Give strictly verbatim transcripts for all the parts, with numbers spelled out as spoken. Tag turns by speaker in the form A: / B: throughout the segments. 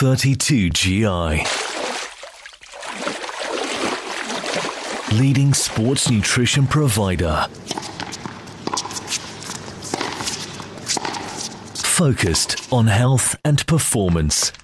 A: thirty-two G I. Leading sports nutrition provider. Focused on health and performance.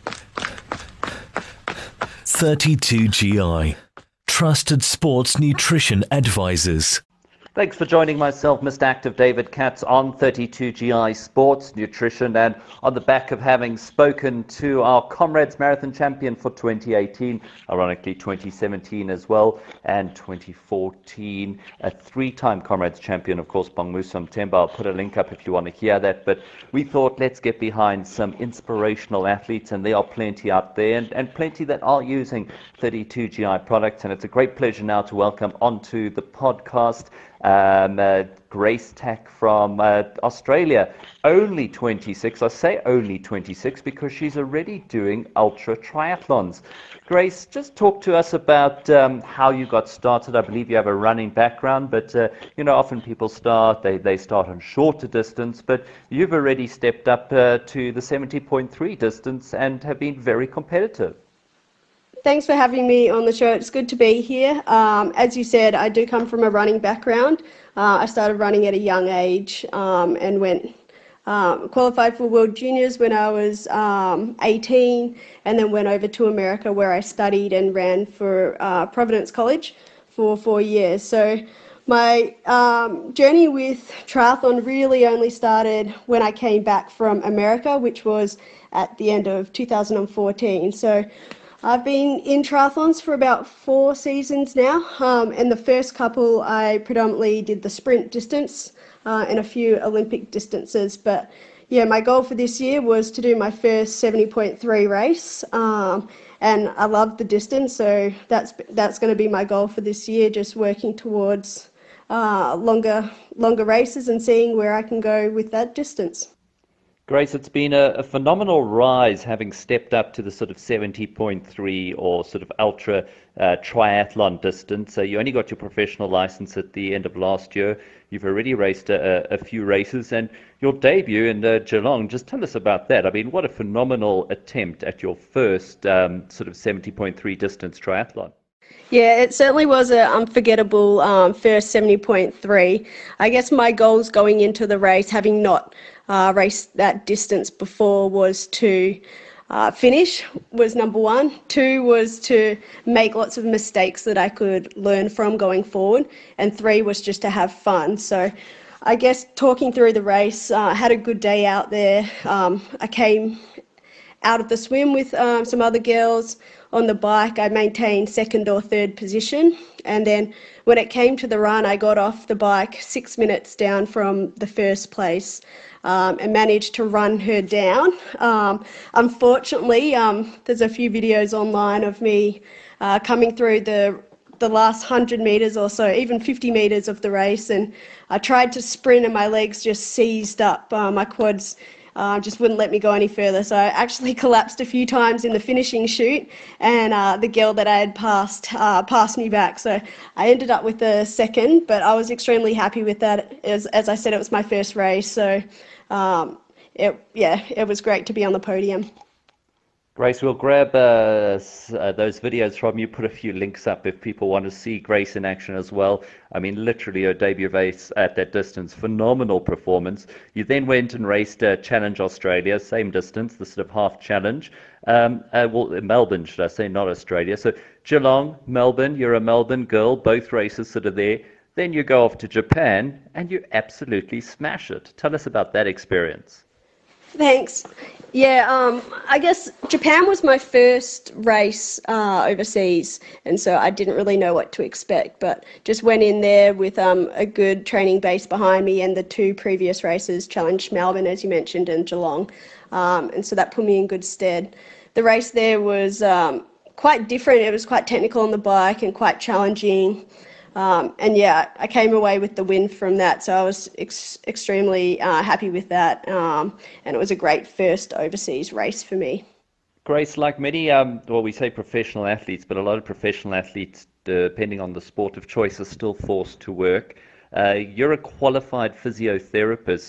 A: thirty-two G I. Trusted sports nutrition advisors.
B: Thanks for joining myself, Mister Active David Katz, on thirty-two G I Sports Nutrition, and on the back of having spoken to our Comrades Marathon champion for twenty eighteen, ironically twenty seventeen as well, and twenty fourteen, a three-time Comrades champion, of course, Bongmusa Mthembu. I'll put a link up if you want to hear that, but we thought let's get behind some inspirational athletes, and there are plenty out there, and, and plenty that are using thirty-two G I products, and it's a great pleasure now to welcome onto the podcast Um, uh, Grace Tack from uh, Australia, only twenty-six. I say only twenty-six because she's already doing ultra triathlons. Grace, just talk to us about um, how you got started. I believe you have a running background, but uh, you know, often people start, they, they start on shorter distance, but you've already stepped up uh, to the seventy point three distance and have been very competitive.
C: Thanks for having me on the show. It's good to be here. Um, as you said, I do come from a running background. Uh, I started running at a young age um, and went um, qualified for World Juniors when I was um, eighteen, and then went over to America where I studied and ran for uh, Providence College for four years. So my um, journey with triathlon really only started when I came back from America, which was at the end of two thousand fourteen. So I've been in triathlons for about four seasons now, um, and the first couple I predominantly did the sprint distance uh, and a few Olympic distances. But yeah, my goal for this year was to do my first seventy point three race, um, and I love the distance, so that's that's going to be my goal for this year, just working towards uh, longer longer races and seeing where I can go with that distance.
B: Grace, it's been a, a phenomenal rise having stepped up to the sort of seventy point three or sort of ultra uh, triathlon distance. So you only got your professional license at the end of last year. You've already raced a, a few races, and your debut in uh, Geelong, just tell us about that. I mean, what a phenomenal attempt at your first um, sort of seventy point three distance triathlon.
C: Yeah, it certainly was an unforgettable um, first seventy point three. I guess my goals going into the race, having not uh, raced that distance before, was to uh, finish, was number one. Two was to make lots of mistakes that I could learn from going forward. And three was just to have fun. So I guess talking through the race, I uh, had a good day out there. Um, I came out of the swim with um, some other girls. On the bike, I maintained second or third position, and then when it came to the run, I got off the bike six minutes down from the first place um, and managed to run her down. Um, unfortunately, um, there's a few videos online of me uh, coming through the the last one hundred metres or so, even fifty metres of the race, and I tried to sprint and my legs just seized up, uh, my quads Uh, just wouldn't let me go any further. So I actually collapsed a few times in the finishing chute, and uh, the girl that I had passed uh, passed me back. So I ended up with a second, but I was extremely happy with that. As, as I said, it was my first race. So um, it, yeah, it was great to be on the podium.
B: Grace, we'll grab uh, uh, those videos from you, put a few links up if people want to see Grace in action as well. I mean, literally her debut race at that distance, phenomenal performance. You then went and raced uh, Challenge Australia, same distance, the sort of half challenge. Um, uh, well, Melbourne, should I say, not Australia. So Geelong, Melbourne, you're a Melbourne girl, both races sort of there. Then you go off to Japan and you absolutely smash it. Tell us about that experience.
C: Thanks. Yeah, um, I guess Japan was my first race uh, overseas, and so I didn't really know what to expect, but just went in there with um, a good training base behind me, and the two previous races, Challenge Melbourne, as you mentioned, and Geelong, um, and so that put me in good stead. The race there was um, quite different. It was quite technical on the bike and quite challenging. Um, and yeah, I came away with the win from that, so I was ex- extremely uh, happy with that, um, and it was a great first overseas race for me.
B: Grace, like many, um, well, we say professional athletes, but a lot of professional athletes, depending on the sport of choice, are still forced to work. Uh, you're a qualified physiotherapist.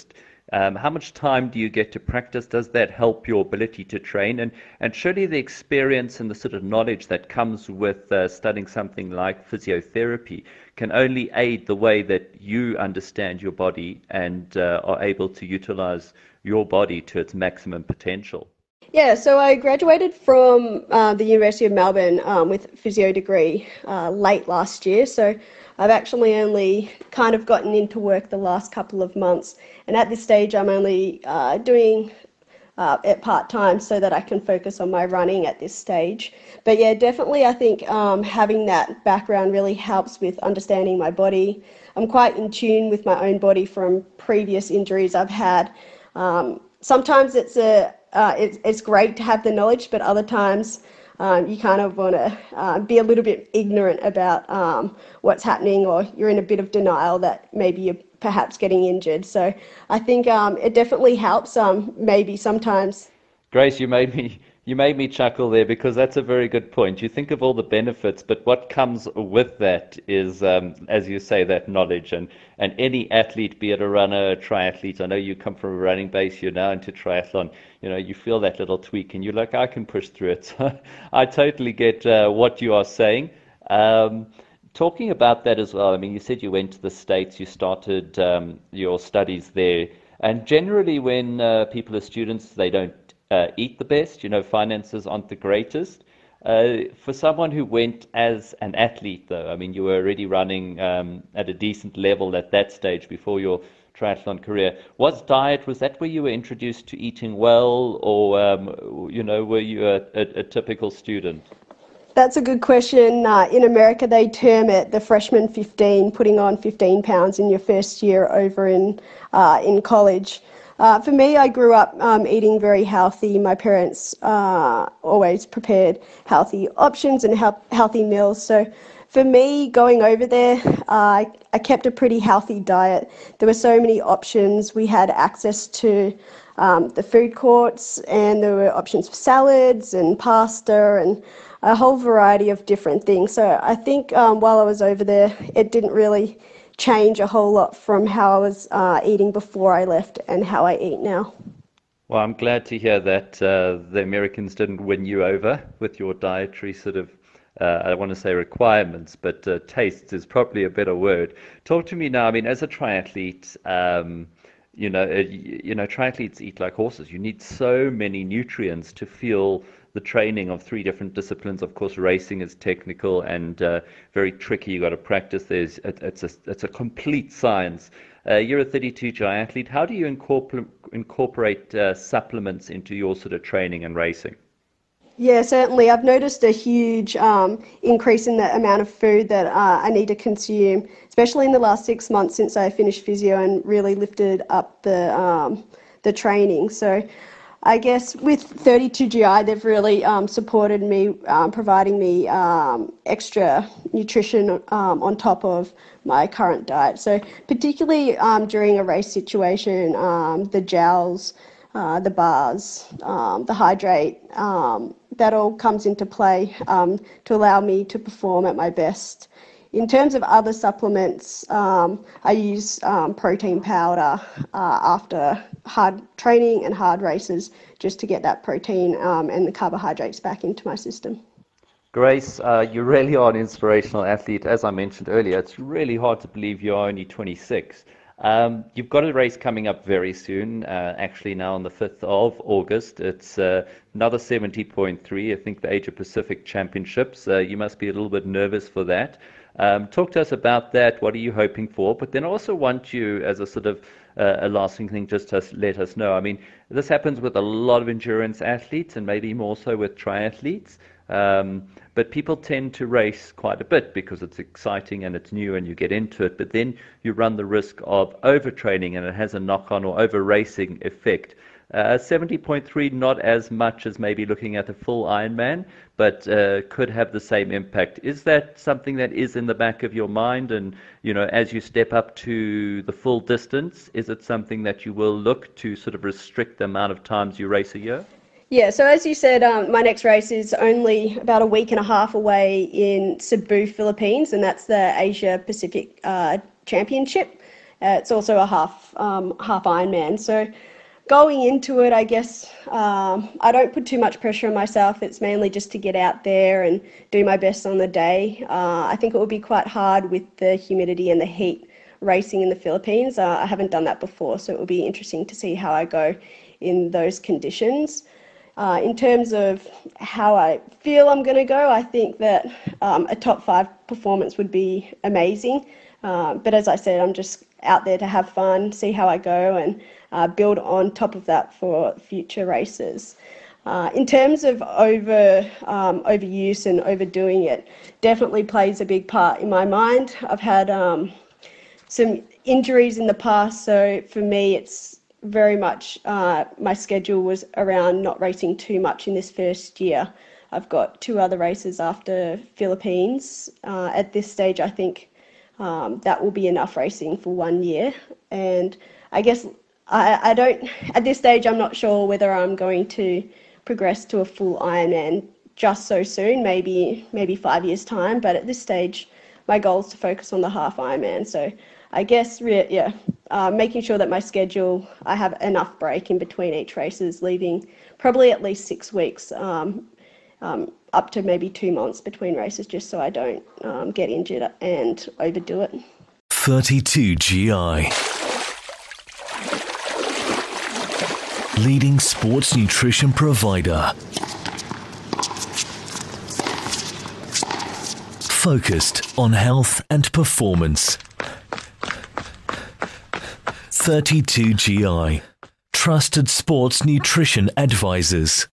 B: Um, how much time do you get to practice? Does that help your ability to train? And and surely the experience and the sort of knowledge that comes with uh, studying something like physiotherapy can only aid the way that you understand your body and uh, are able to utilize your body to its maximum potential.
C: Yeah, so I graduated from uh, the University of Melbourne um, with a physio degree uh, late last year. So I've actually only kind of gotten into work the last couple of months. And at this stage, I'm only uh, doing uh, it part-time so that I can focus on my running at this stage. But yeah, definitely I think um, having that background really helps with understanding my body. I'm quite in tune with my own body from previous injuries I've had. Um, sometimes it's a Uh, it's, it's great to have the knowledge, but other times um, you kind of want to uh, be a little bit ignorant about um, what's happening, or you're in a bit of denial that maybe you're perhaps getting injured. So I think um, it definitely helps um, maybe sometimes.
B: Grace, you made me you made me chuckle there, because that's a very good point. You think of all the benefits, but what comes with that is, um, as you say, that knowledge. And, and any athlete, be it a runner, a triathlete, I know you come from a running base, you're now into triathlon, you know, you feel that little tweak and you're like, I can push through it. So I totally get uh, what you are saying. Um, talking about that as well, I mean, you said you went to the States, you started um, your studies there. And generally when uh, people are students, they don't Uh, eat the best, you know, finances aren't the greatest. Uh, for someone who went as an athlete, though, I mean, you were already running um, at a decent level at that stage before your triathlon career. Was diet, was that where you were introduced to eating well, or, um, you know, were you a, a, a typical student?
C: That's a good question. Uh, in America, they term it the freshman fifteen, putting on fifteen pounds in your first year over in, uh, in college. Uh, for me, I grew up um, eating very healthy. My parents uh, always prepared healthy options and he- healthy meals. So for me, going over there, uh, I, I kept a pretty healthy diet. There were so many options. We had access to um, the food courts, and there were options for salads and pasta and a whole variety of different things. So I think um, while I was over there, it didn't really change a whole lot from how I was uh, eating before I left and how I eat now.
B: Well, I'm glad to hear that uh, the Americans didn't win you over with your dietary sort of, uh, I don't want to say requirements, but uh, tastes is probably a better word. Talk to me now. I mean, as a triathlete, um, you know, uh, you know, triathletes eat like horses. You need so many nutrients to feel the training of three different disciplines. Of course, racing is technical and uh, very tricky. You got to practice. There's it, it's a it's a complete science. Uh, you're a thirty-two G I athlete. How do you incorporate incorporate uh, supplements into your sort of training and racing?
C: Yeah, certainly. I've noticed a huge um, increase in the amount of food that uh, I need to consume, especially in the last six months since I finished physio and really lifted up the um, the training. So I guess with thirty-two G I, they've really um, supported me, um, providing me um, extra nutrition um, on top of my current diet. So particularly um, during a race situation, um, the gels, uh, the bars, um, the hydrate, um, that all comes into play um, to allow me to perform at my best. In terms of other supplements, um, I use um, protein powder uh, after hard training and hard races just to get that protein um, and the carbohydrates back into my system.
B: Grace, uh, you really are an inspirational athlete. As I mentioned earlier, it's really hard to believe you're only twenty-six. Um, you've got a race coming up very soon, uh, actually now on the fifth of August. It's uh, another seventy point three, I think the Asia Pacific Championships. Uh, you must be a little bit nervous for that. Um, talk to us about that. What are you hoping for? But then I also want you, as a sort of uh, a lasting thing, just to let us know. I mean, this happens with a lot of endurance athletes and maybe more so with triathletes. Um, but people tend to race quite a bit because it's exciting and it's new and you get into it. But then you run the risk of overtraining and it has a knock-on or over-racing effect. Uh, seventy point three, not as much as maybe looking at a full Ironman, but uh, could have the same impact. Is that something that is in the back of your mind? And, you know, as you step up to the full distance, is it something that you will look to sort of restrict the amount of times you race a year?
C: Yeah, so as you said, um, my next race is only about a week and a half away in Cebu, Philippines, and that's the Asia Pacific uh, Championship. Uh, it's also a half um, half Ironman. So going into it, I guess um, I don't put too much pressure on myself. It's mainly just to get out there and do my best on the day. Uh, I think it will be quite hard with the humidity and the heat racing in the Philippines. Uh, I haven't done that before, so it will be interesting to see how I go in those conditions. Uh, in terms of how I feel I'm going to go, I think that um, a top five performance would be amazing. Uh, but as I said, I'm just out there to have fun, see how I go, and uh, build on top of that for future races. Uh, in terms of over um, overuse and overdoing it, definitely plays a big part in my mind. I've had um, some injuries in the past, so for me it's very much uh, my schedule was around not racing too much in this first year. I've got two other races after Philippines. Uh, at this stage, I think um, that will be enough racing for one year. And I guess I, I don't, at this stage, I'm not sure whether I'm going to progress to a full Ironman just so soon, maybe maybe five years time. But at this stage, my goal is to focus on the half Ironman. So I guess, yeah, uh, making sure that my schedule, I have enough break in between each races, leaving probably at least six weeks, um, um, up to maybe two months between races, just so I don't um, get injured and overdo it.
A: thirty-two G I. Leading sports nutrition provider. Focused on health and performance. thirty-two G I. Trusted sports nutrition advisors.